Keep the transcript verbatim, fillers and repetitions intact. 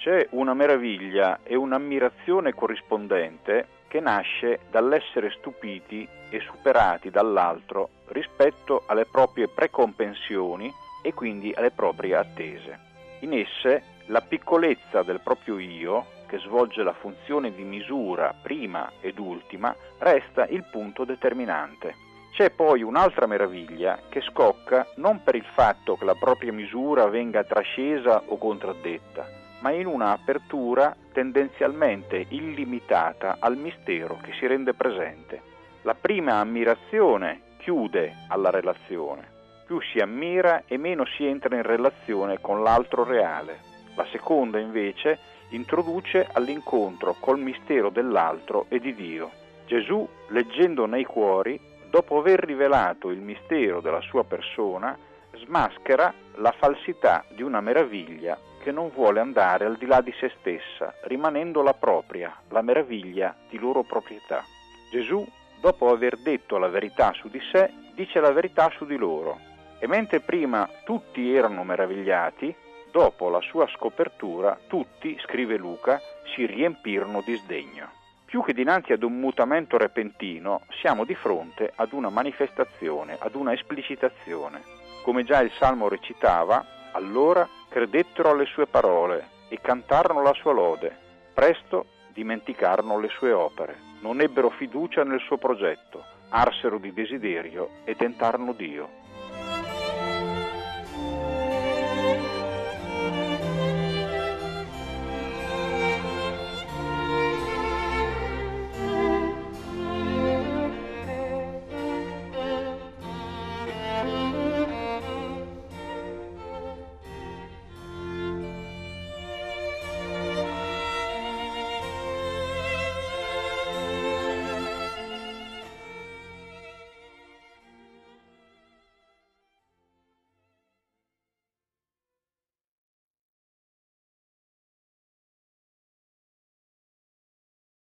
C'è una meraviglia e un'ammirazione corrispondente che nasce dall'essere stupiti e superati dall'altro rispetto alle proprie precompensioni e quindi alle proprie attese. In esse la piccolezza del proprio io, che svolge la funzione di misura prima ed ultima, resta il punto determinante. C'è poi un'altra meraviglia che scocca non per il fatto che la propria misura venga trascesa o contraddetta, ma in una apertura tendenzialmente illimitata al mistero che si rende presente. La prima ammirazione chiude alla relazione. Più si ammira e meno si entra in relazione con l'altro reale. La seconda, invece, introduce all'incontro col mistero dell'altro e di Dio. Gesù, leggendo nei cuori, dopo aver rivelato il mistero della sua persona, smaschera la falsità di una meraviglia che non vuole andare al di là di se stessa, rimanendo la propria, la meraviglia di loro proprietà. Gesù, dopo aver detto la verità su di sé, dice la verità su di loro. E mentre prima tutti erano meravigliati, dopo la sua scopertura, tutti, scrive Luca, si riempirono di sdegno. Più che dinanzi ad un mutamento repentino, siamo di fronte ad una manifestazione, ad una esplicitazione. Come già il Salmo recitava, allora credettero alle sue parole e cantarono la sua lode. Presto dimenticarono le sue opere, non ebbero fiducia nel suo progetto, arsero di desiderio e tentarono Dio.